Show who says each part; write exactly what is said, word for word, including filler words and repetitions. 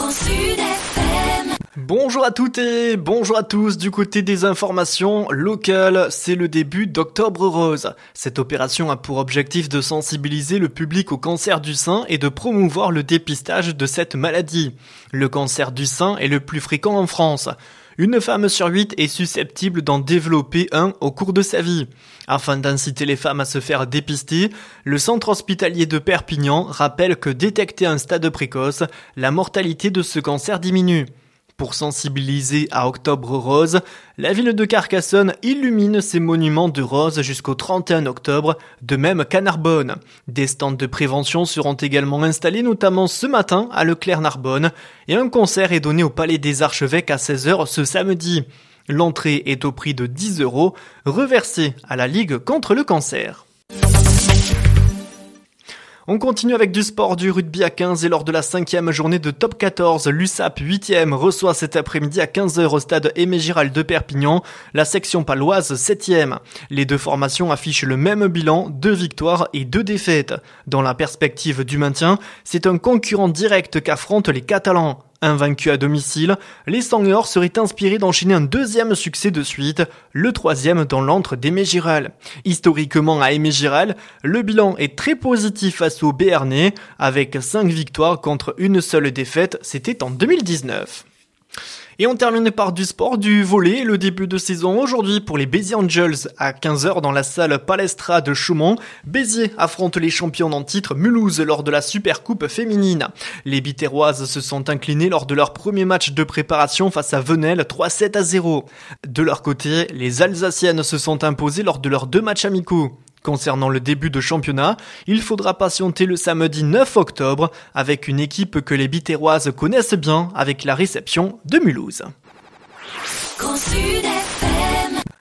Speaker 1: Bonjour à toutes et bonjour à tous. Du côté des informations locales, c'est le début d'Octobre Rose. Cette opération a pour objectif de sensibiliser le public au cancer du sein et de promouvoir le dépistage de cette maladie. Le cancer du sein est le plus fréquent en France. Une femme sur huit est susceptible d'en développer un au cours de sa vie. Afin d'inciter les femmes à se faire dépister, le centre hospitalier de Perpignan rappelle que détecté à un stade précoce, la mortalité de ce cancer diminue. Pour sensibiliser à Octobre Rose, la ville de Carcassonne illumine ses monuments de rose jusqu'au trente et un octobre, de même qu'à Narbonne. Des stands de prévention seront également installés, notamment ce matin à Leclerc-Narbonne, et un concert est donné au Palais des Archevêques à seize heures ce samedi. L'entrée est au prix de dix euros, reversée à la Ligue contre le cancer. On continue avec du sport, du rugby à quinze et lors de la cinquième journée de top quatorze, l'U S A P huitième reçoit cet après-midi à quinze heures au stade Aimé Giral de Perpignan, la section paloise septième. Les deux formations affichent le même bilan, deux victoires et deux défaites. Dans la perspective du maintien, c'est un concurrent direct qu'affrontent les Catalans. Invaincus à domicile, les Sangors seraient inspirés d'enchaîner un deuxième succès de suite, le troisième dans l'antre d'Aimé Giral. Historiquement à Aimé Giral, le bilan est très positif face au Béarnais, avec cinq victoires contre une seule défaite, c'était en deux mille dix-neuf. Et on termine par du sport, du volley, le début de saison aujourd'hui pour les Béziers Angels à quinze heures dans la salle Palestra de Chaumont. Béziers affronte les champions en titre Mulhouse lors de la Supercoupe féminine. Les Biterroises se sont inclinées lors de leur premier match de préparation face à Venelle trois sept à zéro. De leur côté, les Alsaciennes se sont imposées lors de leurs deux matchs amicaux. Concernant le début de championnat, il faudra patienter le samedi neuf octobre avec une équipe que les Biterroises connaissent bien avec la réception de Mulhouse.